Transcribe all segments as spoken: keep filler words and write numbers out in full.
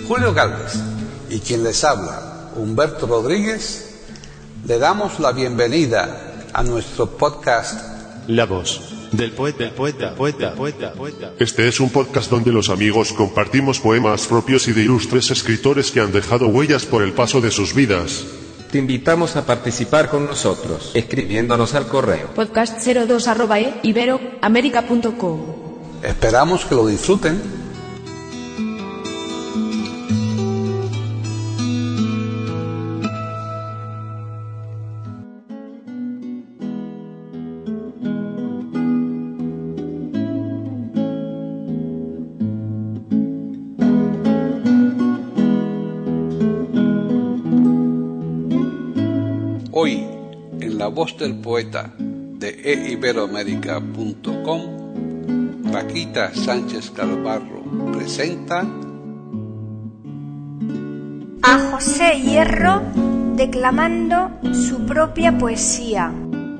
Julio Galvez y quien les habla, Humberto Rodríguez, le damos la bienvenida a nuestro podcast La voz del poeta, del poeta, poeta, poeta, poeta. Este es un podcast donde los amigos compartimos poemas propios y de ilustres escritores que han dejado huellas por el paso de sus vidas. Te invitamos a participar con nosotros, escribiéndonos al correo podcast cero dos arroba iberoamerica punto com. Esperamos que lo disfruten. Hoy, en La Voz del Poeta de e iberoamerica punto com, Paquita Sánchez Galvarro presenta a José Hierro declamando su propia poesía.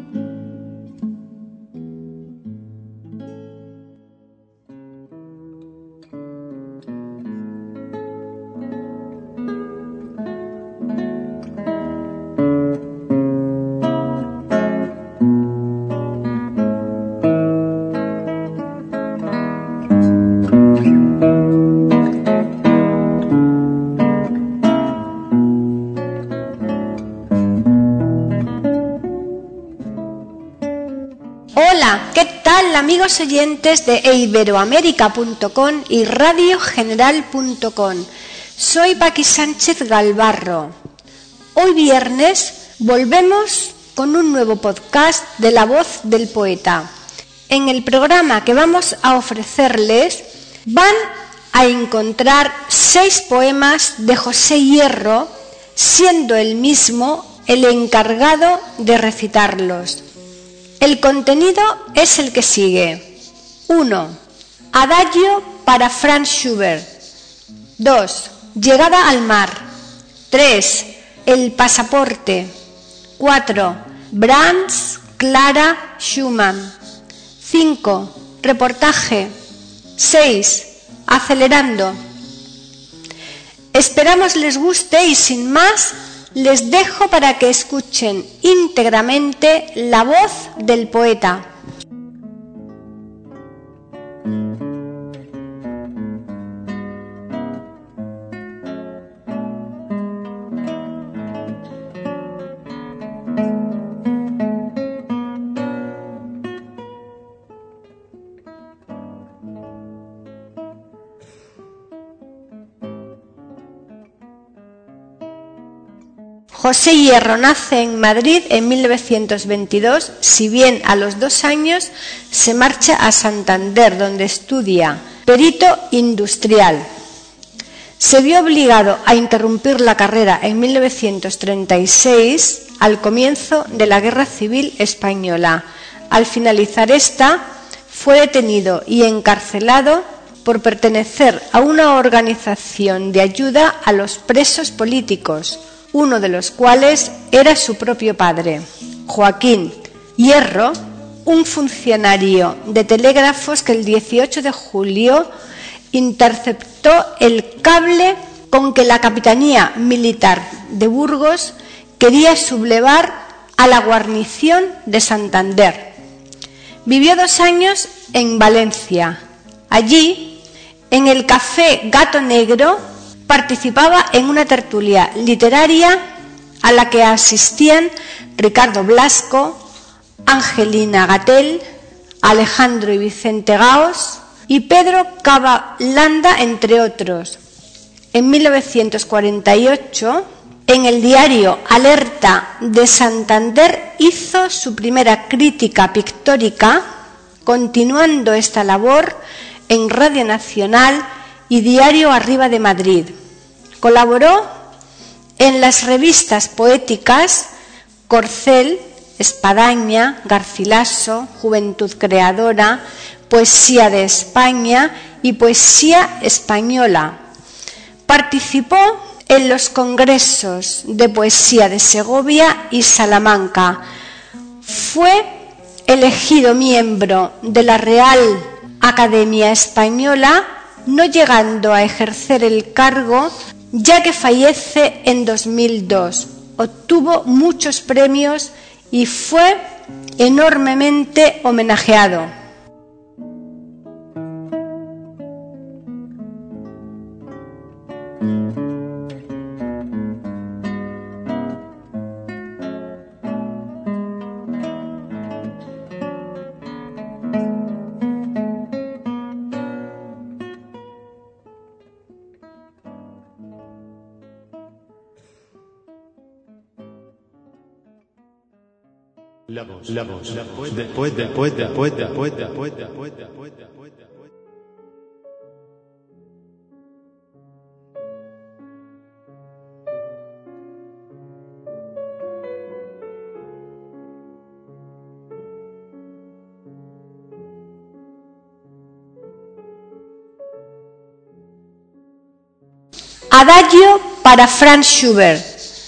Hola, ¿qué tal amigos oyentes de e iberoamerica punto com y radio general punto com? Soy Paqui Sánchez Galvarro. Hoy viernes volvemos con un nuevo podcast de La Voz del Poeta. En el programa que vamos a ofrecerles van a encontrar seis poemas de José Hierro, siendo él mismo el encargado de recitarlos. El contenido es el que sigue. uno. Adagio para Franz Schubert. dos. Llegada al mar. tres. El pasaporte. cuatro. Brahms, Clara, Schumann. cinco. Reportaje. seis. Acelerando. Esperamos les guste y sin más les dejo para que escuchen íntegramente la voz del poeta. José Hierro nace en Madrid en mil novecientos veintidós, si bien a los dos años se marcha a Santander, donde estudia perito industrial. Se vio obligado a interrumpir la carrera en mil novecientos treinta y seis, al comienzo de la Guerra Civil Española. Al finalizar esta, fue detenido y encarcelado por pertenecer a una organización de ayuda a los presos políticos, uno de los cuales era su propio padre, Joaquín Hierro, un funcionario de telégrafos que el dieciocho de julio interceptó el cable con que la Capitanía Militar de Burgos quería sublevar a la guarnición de Santander. Vivió dos años en Valencia. Allí, en el Café Gato Negro, participaba en una tertulia literaria a la que asistían Ricardo Blasco, Angelina Gatell, Alejandro y Vicente Gaos y Pedro Cava Landa, entre otros. En mil novecientos cuarenta y ocho, en el diario Alerta de Santander hizo su primera crítica pictórica, continuando esta labor en Radio Nacional y Diario Arriba de Madrid. Colaboró en las revistas poéticas Corcel, Espadaña, Garcilaso, Juventud Creadora, Poesía de España y Poesía Española. Participó en los congresos de poesía de Segovia y Salamanca. Fue elegido miembro de la Real Academia Española no llegando a ejercer el cargo, ya que fallece en dos mil dos. Obtuvo muchos premios y fue enormemente homenajeado. La voz, la voz, la voz, después, después, después, después, después, después, después, después. Adagio para Franz Schubert.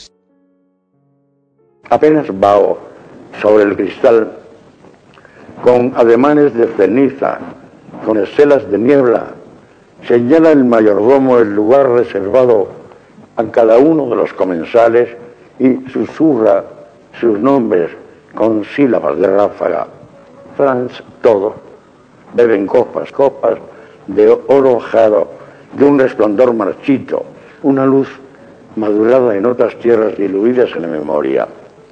Apenas vaho sobre el cristal, con ademanes de ceniza, con estelas de niebla, señala el mayordomo el lugar reservado a cada uno de los comensales y susurra sus nombres con sílabas de ráfaga. Franz, todo, beben copas, copas de oro ojado, de un resplandor marchito, una luz madurada en otras tierras diluidas en la memoria.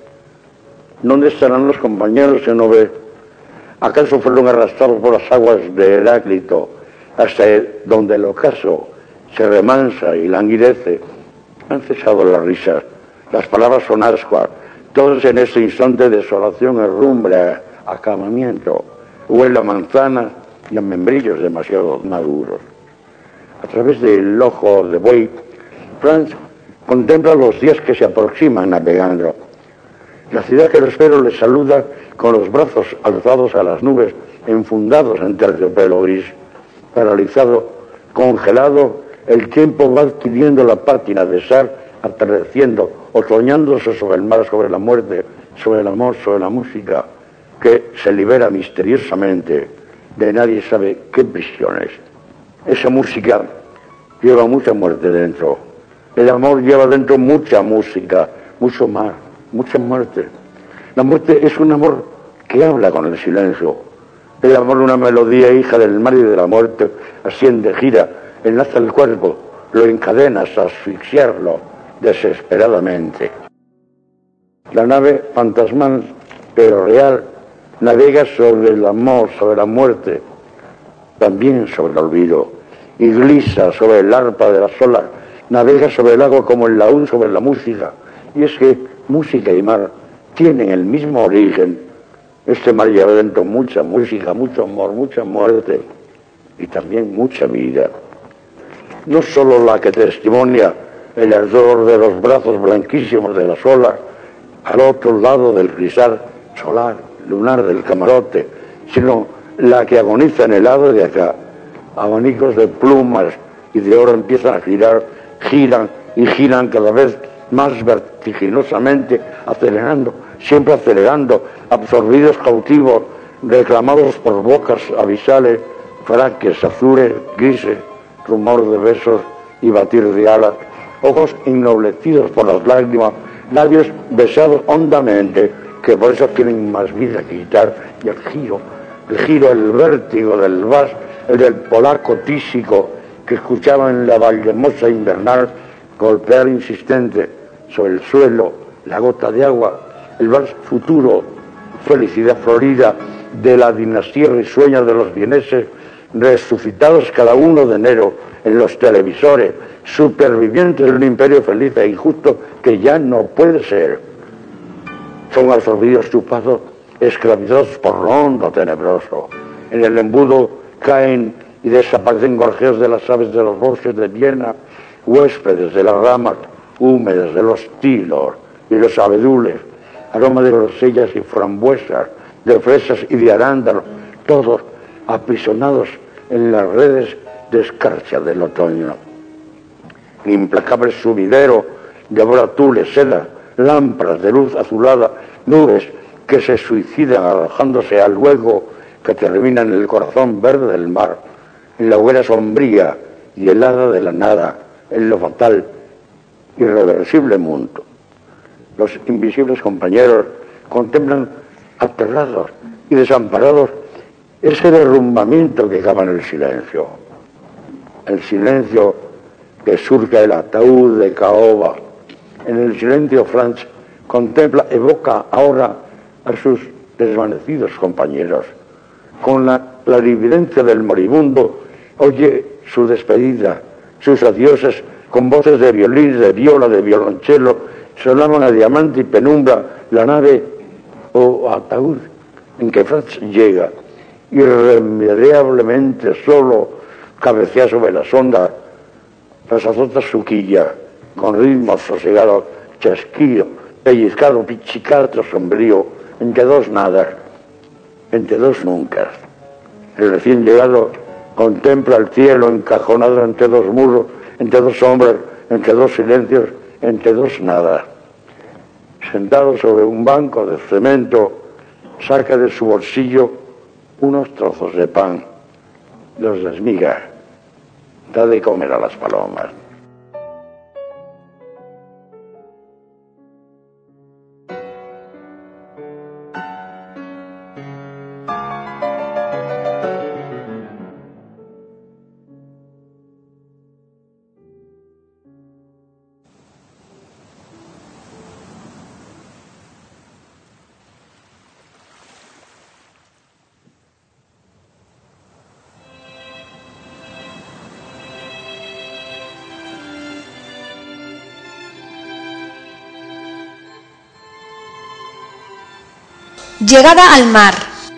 ¿Dónde estarán los compañeros que no ve? ¿Acaso fueron arrastrados por las aguas de Heráclito hasta donde el ocaso se remansa y languidece? Han cesado las risas, las palabras son ascuas, todos en este instante de desolación, herrumbre, acabamiento, huele a manzanas y a membrillos demasiado maduros. A través del ojo de buey, Franz contempla los días que se aproximan navegando. La ciudad que lo espero le saluda con los brazos alzados a las nubes, enfundados en terciopelo gris. Paralizado, congelado, el tiempo va adquiriendo la pátina de estar atardeciendo, otoñándose sobre el mar, sobre la muerte, sobre el amor, sobre la música, que se libera misteriosamente de nadie sabe qué prisiones. Esa música lleva mucha muerte dentro. El amor lleva dentro mucha música, mucho más. Mucha muerte. La muerte es un amor que habla con el silencio. El amor, una melodía hija del mar y de la muerte, asciende, gira, enlaza el cuerpo, lo encadena hasta asfixiarlo desesperadamente. La nave fantasmal, pero real, navega sobre el amor, sobre la muerte, también sobre el olvido, y glisa sobre el arpa de las olas, navega sobre el agua como el laúd sobre la música. Y es que música y mar tienen el mismo origen. Este mar lleva dentro mucha música, mucho amor, mucha muerte y también mucha vida. No solo la que testimonia el ardor de los brazos blanquísimos de las olas al otro lado del cristal solar, lunar del camarote, sino la que agoniza en el lado de acá. Abanicos de plumas y de oro empiezan a girar, giran y giran cada vez más vertiginosamente, acelerando, siempre acelerando, absorbidos cautivos, reclamados por bocas abisales, fraques, azules, grises, rumor de besos y batir de alas, ojos ennoblecidos por las lágrimas, labios besados hondamente, que por eso tienen más vida que quitar, y el giro, el giro, el vértigo del vals, el del polaco tísico, que escuchaba en la vallemosa invernal golpear insistente sobre el suelo la gota de agua, el vals futuro, felicidad florida de la dinastía risueña de los vieneses, resucitados cada uno de enero en los televisores, supervivientes de un imperio feliz e injusto que ya no puede ser. Son absorbidos, chupados, esclavizados por lo hondo tenebroso. En el embudo caen y desaparecen gorjeos de las aves de los bosques de Viena, huéspedes de las ramas húmedas de los tilos y los abedules, aroma de grosellas y frambuesas, de fresas y de arándanos, todos aprisionados en las redes de escarcha del otoño. El implacable subidero devora tules, sedas, lámparas de luz azulada, nubes que se suicidan arrojándose al luego que termina en el corazón verde del mar. en la hoguera sombría y helada de la nada, en lo fatal, irreversible mundo. Los invisibles compañeros contemplan aterrados y desamparados ese derrumbamiento que acaba en el silencio. El silencio que surca el ataúd de caoba. En el silencio Franz contempla, evoca ahora a sus desvanecidos compañeros. Con la clarividencia del moribundo oye su despedida, sus adioses con voces de violín, de viola, de violonchelo, sonaban a diamante y penumbra la nave o ataúd en que Franz llega, irremediablemente solo, cabecea sobre la sonda, las azota su quilla, con ritmo sosegado, chasquido, pellizcado, pichicato, sombrío, entre dos nadas, entre dos nunca. El recién llegado contempla el cielo encajonado entre dos muros, entre dos sombras, entre dos silencios, entre dos nadas. Sentado sobre un banco de cemento, saca de su bolsillo unos trozos de pan, los desmiga, da de comer a las palomas. Llegada al mar.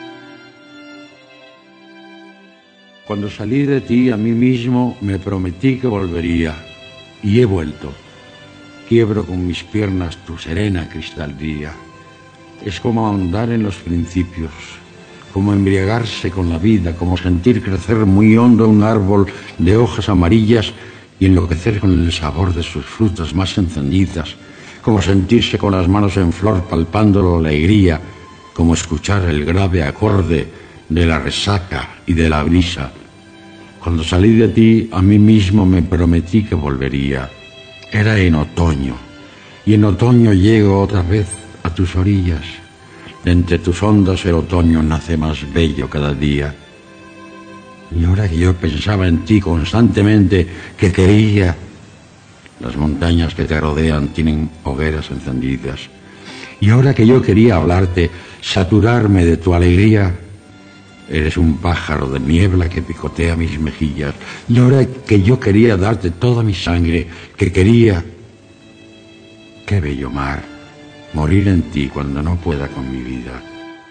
Cuando salí de ti, a mí mismo me prometí que volvería, y he vuelto. Quiebro con mis piernas tu serena cristalería. Es como ahondar en los principios, como embriagarse con la vida, como sentir crecer muy hondo un árbol de hojas amarillas y enloquecer con el sabor de sus frutas más encendidas, como sentirse con las manos en flor palpando la alegría, como escuchar el grave acorde de la resaca y de la brisa. Cuando salí de ti, a mí mismo me prometí que volvería. Era en otoño, y en otoño llego otra vez a tus orillas. De entre tus ondas el otoño nace más bello cada día. Y ahora que yo pensaba en ti constantemente, que quería, las montañas que te rodean tienen hogueras encendidas. Y ahora que yo quería hablarte, saturarme de tu alegría, eres un pájaro de niebla que picotea mis mejillas. Y ahora que yo quería darte toda mi sangre, que quería, qué bello mar, morir en ti cuando no pueda con mi vida.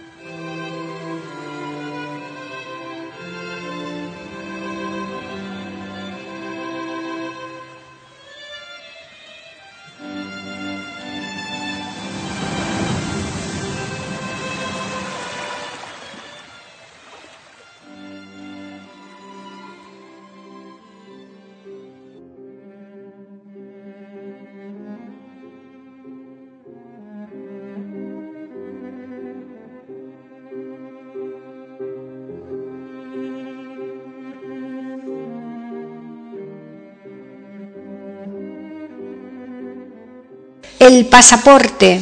El pasaporte.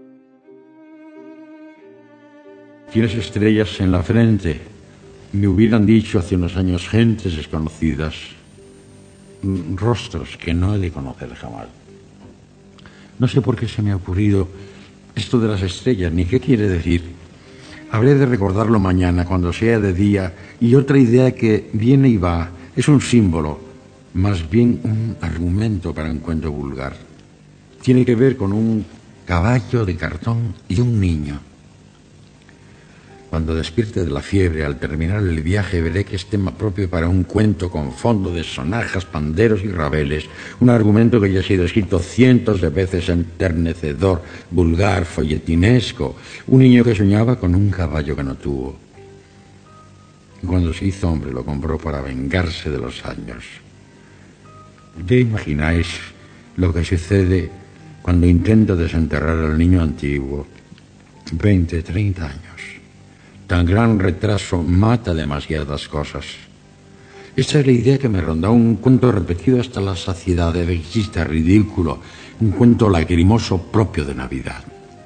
Tienes estrellas en la frente. Me hubieran dicho hace unos años gentes desconocidas, rostros que no he de conocer jamás. No sé por qué se me ha ocurrido esto de las estrellas, ni qué quiere decir. Habré de recordarlo mañana, cuando sea de día, y otra idea que viene y va, es un símbolo, más bien un argumento para un cuento vulgar. Tiene que ver con un caballo de cartón y un niño. Cuando despierte de la fiebre, al terminar el viaje, veré que es tema propio para un cuento con fondo de sonajas, panderos y rabeles. Un argumento que ya ha sido escrito cientos de veces, enternecedor, vulgar, folletinesco. Un niño que soñaba con un caballo que no tuvo. Y cuando se hizo hombre, lo compró para vengarse de los años. ¿Ya imagináis lo que sucede cuando intento desenterrar al niño antiguo? veinte, treinta años. Tan gran retraso mata demasiadas cosas. Esta es la idea que me ronda, un cuento repetido hasta la saciedad, de vexista, ridículo, un cuento lacrimoso propio de Navidad.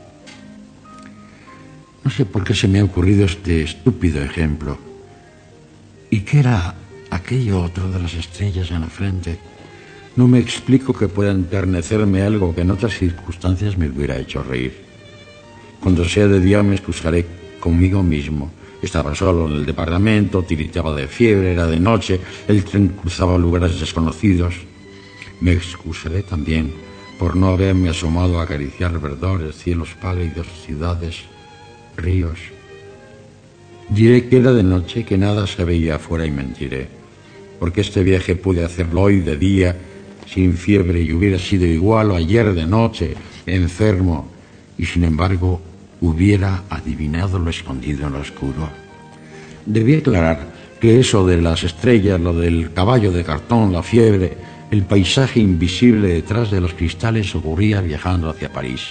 No sé por qué se me ha ocurrido este estúpido ejemplo. ¿Y qué era aquello otro de las estrellas en la frente? No me explico que pueda enternecerme algo que en otras circunstancias me hubiera hecho reír. Cuando sea de día me excusaré conmigo mismo. Estaba solo en el departamento, tiritaba de fiebre, era de noche, el tren cruzaba lugares desconocidos. Me excusaré también por no haberme asomado a acariciar verdores, cielos pálidos, ciudades, ríos. Diré que era de noche, que nada se veía afuera y mentiré, porque este viaje pude hacerlo hoy de día, sin fiebre, y hubiera sido igual o ayer de noche, enfermo, y sin embargo hubiera adivinado lo escondido en lo oscuro. Debí aclarar que eso de las estrellas, lo del caballo de cartón, la fiebre, el paisaje invisible detrás de los cristales ocurría viajando hacia París.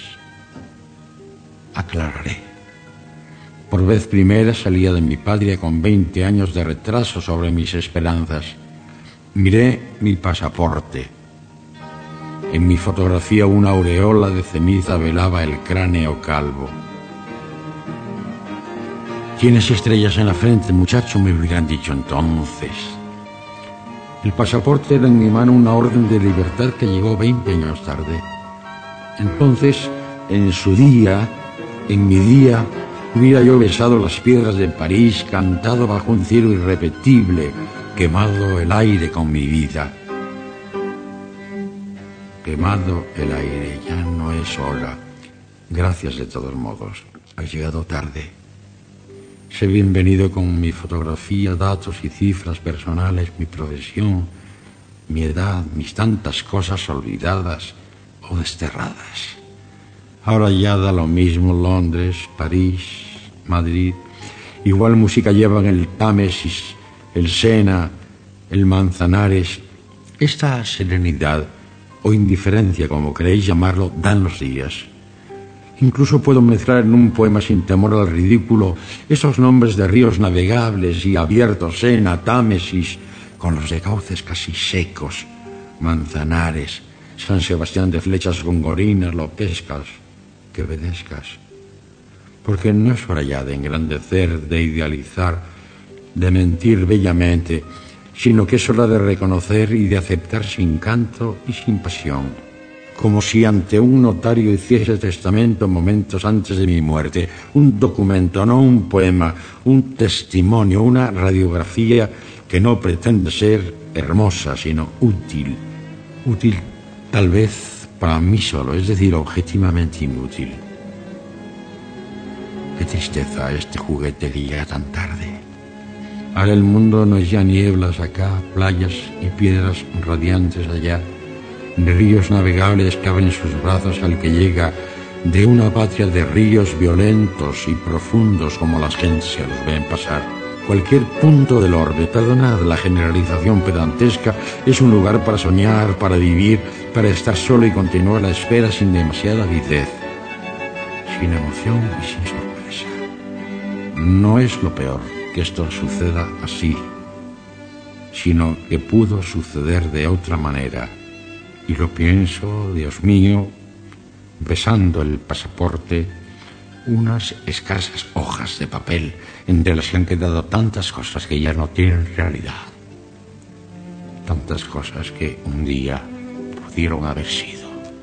Aclararé. Por vez primera salía de mi patria con veinte años de retraso sobre mis esperanzas. Miré mi pasaporte. En mi fotografía una aureola de ceniza velaba el cráneo calvo. ¿Tienes estrellas en la frente, muchacho?, me hubieran dicho entonces. El pasaporte era en mi mano una orden de libertad que llegó veinte años tarde. Entonces, en su día, en mi día, hubiera yo besado las piedras de París, cantado bajo un cielo irrepetible, quemado el aire con mi vida. Quemado el aire, ya no es hora. Gracias de todos modos, has llegado tarde. Sé bienvenido con mi fotografía, datos y cifras personales, mi profesión, mi edad, mis tantas cosas olvidadas o desterradas. Ahora ya da lo mismo Londres, París, Madrid. Igual música llevan el Támesis, el Sena, el Manzanares. Esta serenidad o indiferencia, como queréis llamarlo, dan los días. Incluso puedo mezclar en un poema sin temor al ridículo esos nombres de ríos navegables y abiertos, Sena, Támesis, con los de cauces casi secos, Manzanares, San Sebastián de Flechas Gongorinas, Lopescas, Quevedescas. Porque no es hora ya de engrandecer, de idealizar, de mentir bellamente, sino que es hora de reconocer y de aceptar sin canto y sin pasión, como si ante un notario hiciese testamento momentos antes de mi muerte, un documento, no un poema, un testimonio, una radiografía que no pretende ser hermosa, sino útil. Útil tal vez para mí solo, es decir, objetivamente inútil. Qué tristeza este juguete que llega tan tarde. Ahora el mundo no es ya nieblas acá, playas y piedras radiantes allá, ríos navegables que abren sus brazos al que llega de una patria de ríos violentos y profundos como las gentes se los ven pasar. Cualquier punto del orbe, perdonad la generalización pedantesca, es un lugar para soñar, para vivir, para estar solo y continuar la espera sin demasiada avidez, sin emoción y sin sorpresa. No es lo peor que esto suceda así, sino que pudo suceder de otra manera. Y lo pienso, Dios mío, besando el pasaporte, unas escasas hojas de papel entre las que han quedado tantas cosas que ya no tienen realidad. Tantas cosas que un día pudieron haber sido.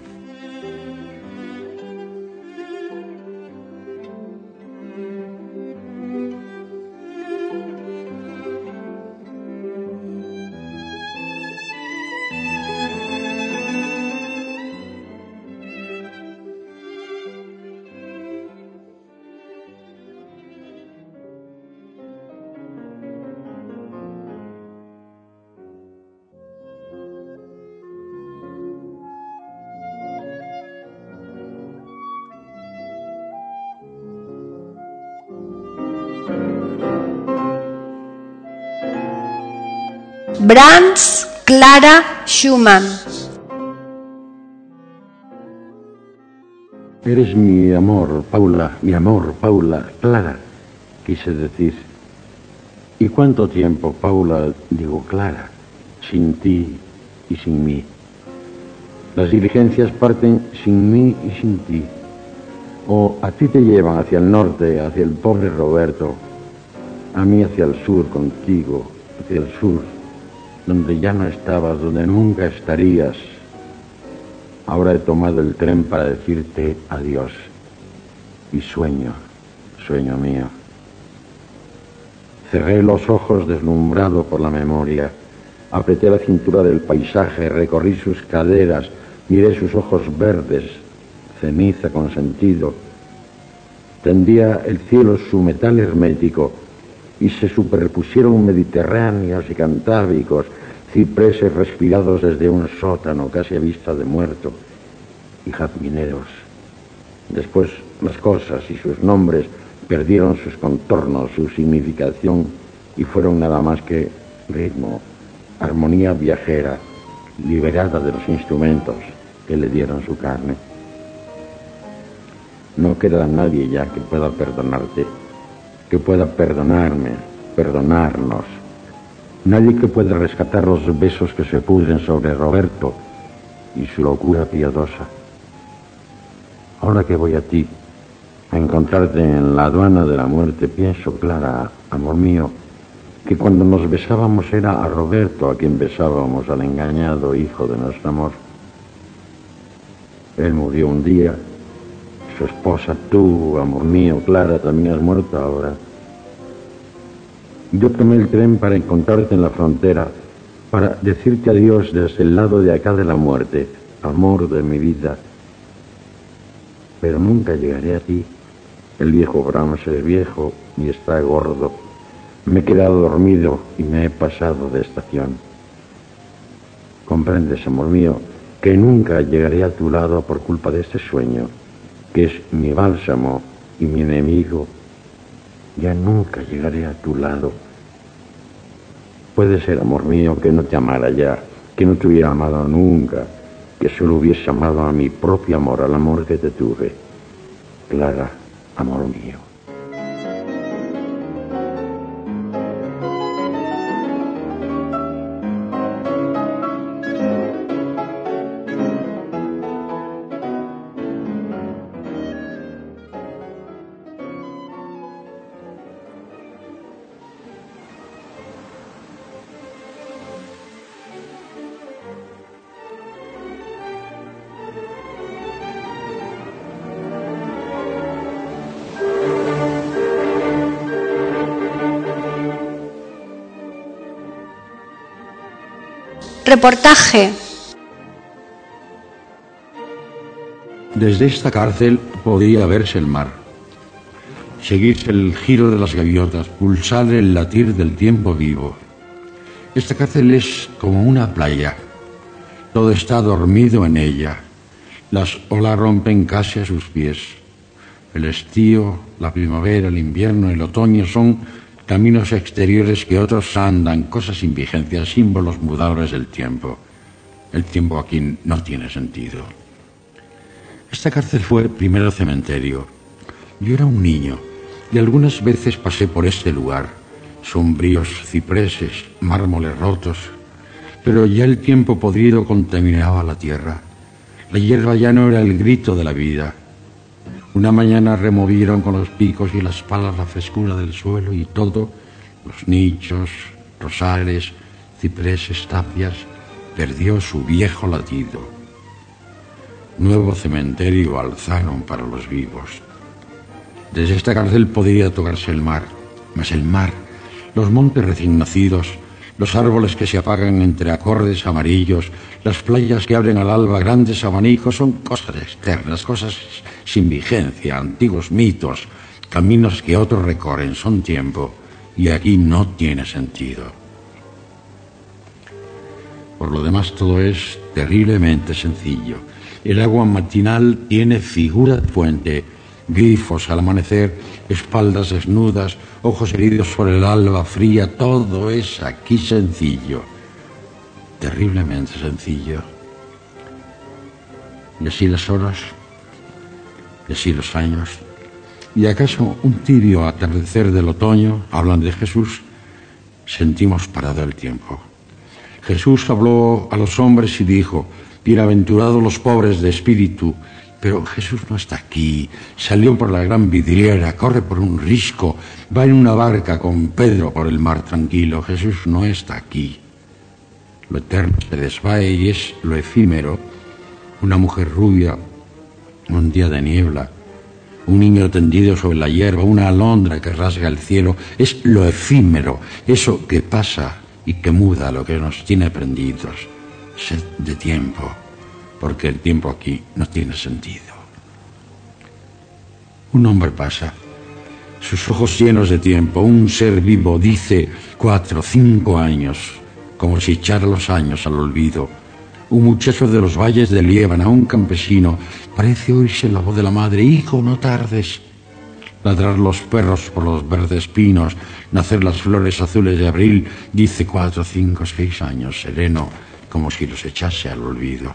Brahms, Clara Schumann. Eres mi amor, Paula, mi amor, Paula, Clara, quise decir. ¿Y cuánto tiempo, Paula, digo Clara, sin ti y sin mí? Las diligencias parten sin mí y sin ti. O a ti te llevan hacia el norte, hacia el pobre Roberto, a mí hacia el sur contigo, hacia el sur, donde ya no estabas, donde nunca estarías. Ahora he tomado el tren para decirte adiós. Y sueño, sueño mío. Cerré los ojos deslumbrado por la memoria. Apreté la cintura del paisaje, recorrí sus caderas, miré sus ojos verdes, ceniza con sentido. Tendía el cielo su metal hermético y se superpusieron mediterráneos y cantábricos, cipreses respirados desde un sótano casi a vista de muerto y jazmineros. Después las cosas y sus nombres perdieron sus contornos, su significación y fueron nada más que ritmo, armonía viajera, liberada de los instrumentos que le dieron su carne. No queda nadie ya que pueda perdonarte, que pueda perdonarme, perdonarnos. Nadie que pueda rescatar los besos que se pudren sobre Roberto y su locura piadosa. Ahora que voy a ti, a encontrarte en la aduana de la muerte, pienso, Clara, amor mío, que cuando nos besábamos era a Roberto a quien besábamos, al engañado hijo de nuestro amor. Él murió un día, su esposa, tú, amor mío, Clara, también has muerto ahora. Yo tomé el tren para encontrarte en la frontera, para decirte adiós desde el lado de acá de la muerte, amor de mi vida. Pero nunca llegaré a ti. El viejo Brahms es viejo y está gordo. Me he quedado dormido y me he pasado de estación. Comprendes, amor mío, que nunca llegaré a tu lado por culpa de este sueño, que es mi bálsamo y mi enemigo. Ya nunca llegaré a tu lado. Puede ser, amor mío, que no te amara ya, que no te hubiera amado nunca, que solo hubiese amado a mi propio amor, al amor que te tuve. Clara, amor mío. Reportaje. Desde esta cárcel podía verse el mar, seguirse el giro de las gaviotas, pulsar el latir del tiempo vivo. Esta cárcel es como una playa, todo está dormido en ella, las olas rompen casi a sus pies. El estío, la primavera, el invierno, el otoño son caminos exteriores que otros andan, cosas sin vigencia, símbolos mudables del tiempo. El tiempo aquí no tiene sentido. Esta cárcel fue primero cementerio. Yo era un niño y algunas veces pasé por este lugar, sombríos cipreses, mármoles rotos, pero ya el tiempo podrido contaminaba la tierra. La hierba ya no era el grito de la vida. Una mañana removieron con los picos y las palas la frescura del suelo y todo, los nichos, rosales, cipreses, tapias, perdió su viejo latido. Nuevo cementerio alzaron para los vivos. Desde esta cárcel podría tocarse el mar, mas el mar, los montes recién nacidos, los árboles que se apagan entre acordes amarillos, las playas que abren al alba grandes abanicos, son cosas externas, cosas sin vigencia, antiguos mitos, caminos que otros recorren, son tiempo, y aquí no tiene sentido. Por lo demás, todo es terriblemente sencillo. El agua matinal tiene figura de fuente, grifos al amanecer, espaldas desnudas, ojos heridos por el alba fría, todo es aquí sencillo, terriblemente sencillo. Y así las horas, y así los años, y acaso un tibio atardecer del otoño, hablan de Jesús, sentimos parado el tiempo. Jesús habló a los hombres y dijo: bienaventurados los pobres de espíritu. Pero Jesús no está aquí. Salió por la gran vidriera, corre por un risco, va en una barca con Pedro por el mar tranquilo. Jesús no está aquí. Lo eterno se desvae y es lo efímero. Una mujer rubia, un día de niebla, un niño tendido sobre la hierba, una alondra que rasga el cielo, es lo efímero, eso que pasa y que muda lo que nos tiene prendidos. Sed de tiempo, porque el tiempo aquí no tiene sentido. Un hombre pasa, sus ojos llenos de tiempo, un ser vivo, dice cuatro, cinco años, como si echara los años al olvido. Un muchacho de los valles de Líbano, un campesino, parece oírse la voz de la madre: hijo, no tardes. Ladrar los perros por los verdes pinos, nacer las flores azules de abril, dice cuatro, cinco, seis años, sereno, como si los echase al olvido.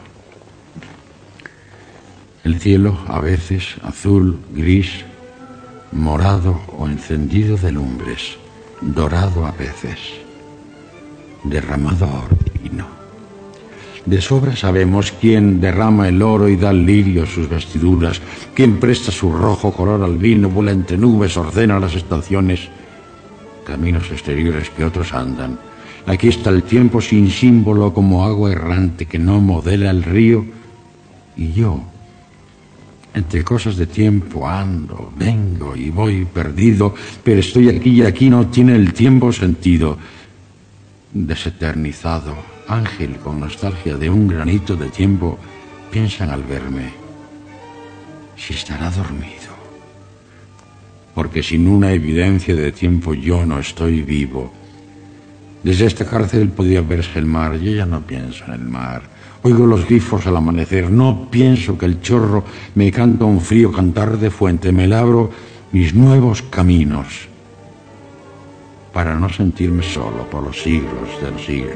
El cielo, a veces azul, gris, morado o encendido de lumbres, dorado a veces, derramado a oro fino. De sobra sabemos quién derrama el oro y da al lirio sus vestiduras, quién presta su rojo color al vino, vuela entre nubes, ordena las estaciones, caminos exteriores que otros andan. Aquí está el tiempo sin símbolo, como agua errante que no modela el río, y yo, entre cosas de tiempo, ando, vengo y voy perdido, pero estoy aquí y aquí no tiene el tiempo sentido. Deseternizado, ángel con nostalgia de un granito de tiempo, piensan al verme si estará dormido, porque sin una evidencia de tiempo yo no estoy vivo. Desde esta cárcel podía verse el mar, yo ya no pienso en el mar. Oigo los grifos al amanecer, no pienso que el chorro me canta un frío cantar de fuente. Me labro mis nuevos caminos para no sentirme solo por los siglos de los siglos.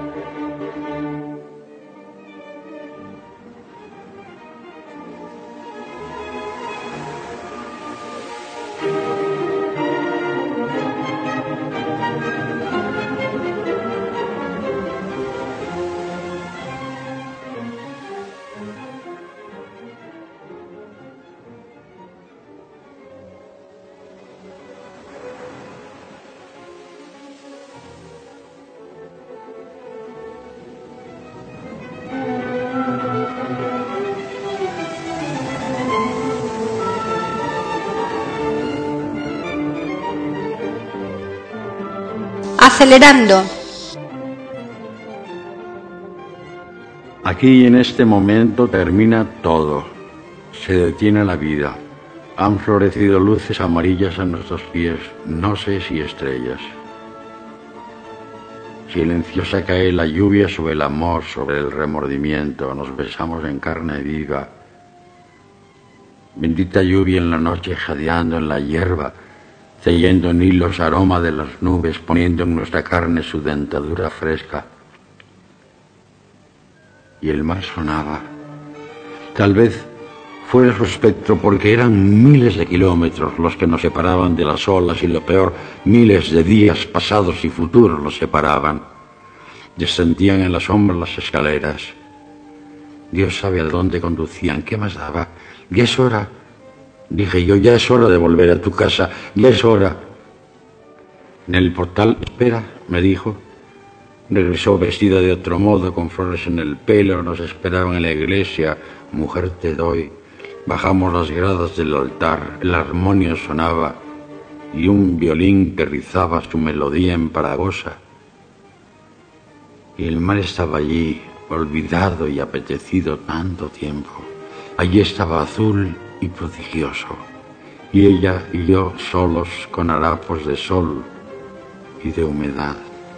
Acelerando. Aquí en este momento termina todo. Se detiene la vida. Han florecido luces amarillas a nuestros pies, no sé si estrellas. Silenciosa cae la lluvia sobre el amor, sobre el remordimiento. Nos besamos en carne viva. Bendita lluvia en la noche jadeando en la hierba, ceyendo en hilos aroma de las nubes, poniendo en nuestra carne su dentadura fresca. Y el mar sonaba. Tal vez fuera su espectro, porque eran miles de kilómetros los que nos separaban de las olas, y lo peor, miles de días pasados y futuros los separaban. Descendían en la sombra las escaleras. Dios sabe a dónde conducían, ¿qué más daba? Ya es hora. Dije yo, ya es hora de volver a tu casa, ya es hora. En el portal, espera, me dijo. Regresó vestida de otro modo, con flores en el pelo, nos esperaban en la iglesia. Mujer, te doy. Bajamos las gradas del altar, el armonio sonaba y un violín que rizaba su melodía empalagosa. Y el mar estaba allí, olvidado y apetecido tanto tiempo. Allí estaba azul y prodigioso, y ella y yo solos con harapos de sol y de humedad.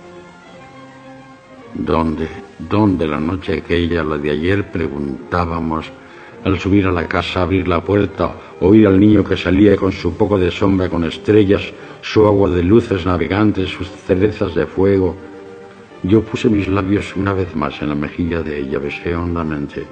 ¿Dónde, dónde la noche aquella, la de ayer, preguntábamos, al subir a la casa, abrir la puerta, oír al niño que salía con su poco de sombra con estrellas, su agua de luces navegantes, sus cerezas de fuego? Yo puse mis labios una vez más en la mejilla de ella, besé hondamente.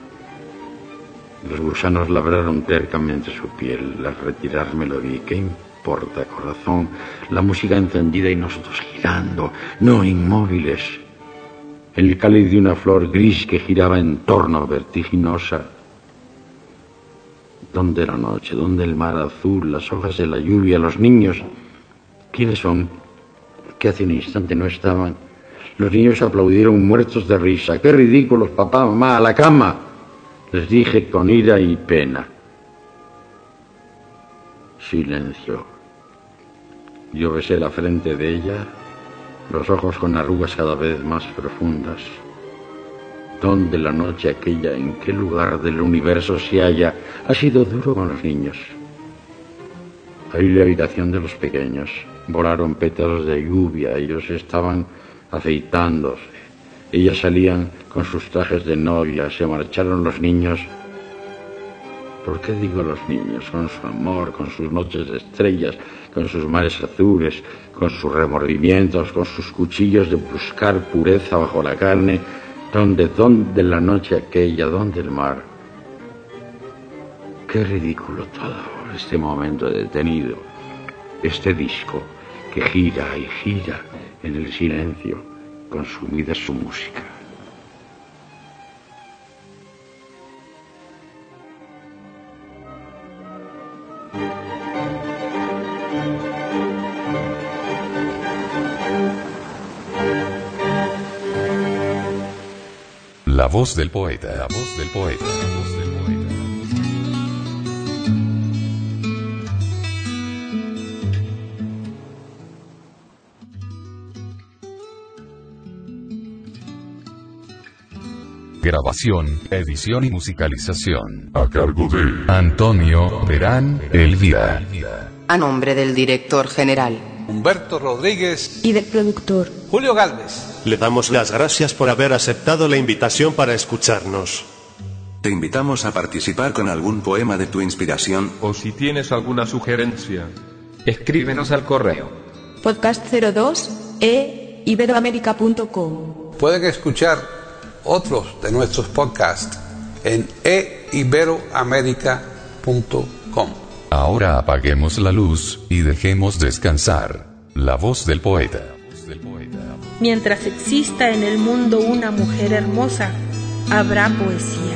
Los gusanos labraron tercamente su piel. Al retirarme lo vi. ¿Qué, porta corazón, la música encendida y nosotros girando, no inmóviles. El cáliz de una flor gris que giraba en torno vertiginosa. ¿Dónde la noche? ¿Dónde el mar azul? Las hojas de la lluvia, los niños. ¿Quiénes son? Que hace un instante no estaban. Los niños aplaudieron muertos de risa. ¡Qué ridículos, papá, mamá! ¡A la cama! Les dije con ira y pena. Silencio. Yo besé la frente de ella, los ojos con arrugas cada vez más profundas. ¿Dónde la noche aquella, en qué lugar del universo se halla? Ha sido duro con los niños. Ahí la habitación de los pequeños. Volaron pétalos de lluvia, ellos estaban afeitándose. Ellas salían con sus trajes de novia, se marcharon los niños. ¿Por qué digo los niños? Con su amor, con sus noches de estrellas, con sus mares azules, con sus remordimientos, con sus cuchillos de buscar pureza bajo la carne. ¿Dónde, dónde la noche aquella? ¿Dónde el mar? Qué ridículo todo, este momento detenido, este disco que gira y gira en el silencio, consumida su música. La voz del poeta, la voz del poeta, la voz del poeta. Grabación, edición y musicalización a cargo de Antonio Verán Elvira. A nombre del director general Humberto Rodríguez y del productor Julio Gálvez. Le damos las gracias por haber aceptado la invitación para escucharnos. Te invitamos a participar con algún poema de tu inspiración. O si tienes alguna sugerencia, escríbenos al correo podcast cero dos e iberoamerica punto com. Pueden escuchar otros de nuestros podcasts en e iberoamerica punto com. Ahora apaguemos la luz y dejemos descansar la voz del poeta. Mientras exista en el mundo una mujer hermosa, habrá poesía.